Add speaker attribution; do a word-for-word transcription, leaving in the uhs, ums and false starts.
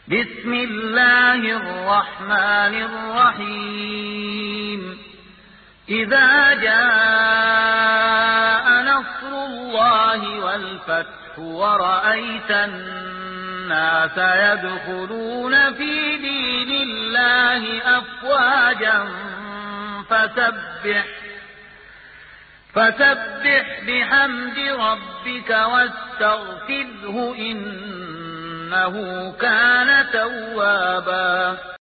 Speaker 1: بسم الله الرحمن الرحيم إذا جاء نصر الله والفتح ورأيت الناس يدخلون في دين الله أفواجا فسبح فسبح بحمد ربك واستغفره إنه كان توابا